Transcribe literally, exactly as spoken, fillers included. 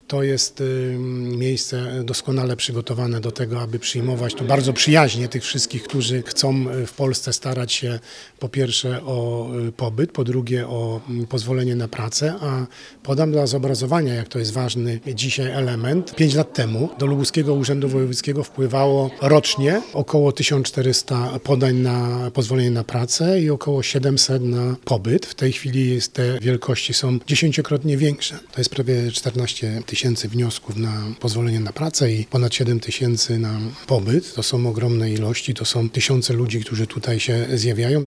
To jest miejsce doskonale przygotowane do tego, aby przyjmować tu bardzo przyjaźnie tych wszystkich, którzy chcą w Polsce starać się po pierwsze o pobyt, po drugie o pozwolenie na pracę, a podam dla zobrazowania, jak to jest ważny dzisiaj element. Pięć lat temu do Lubuskiego Urzędu Wojewódzkiego wpływało rocznie około tysiąc czterysta podań na pozwolenie na pracę i około siedemset na pobyt. W tej chwili te wielkości są dziesięciokrotnie większe. To jest prawie czternaście tysięcy wniosków na pozwolenie na pracę i ponad siedem tysięcy na pobyt. To są ogromne ilości, to są tysiące ludzi, którzy tutaj się zjawiają.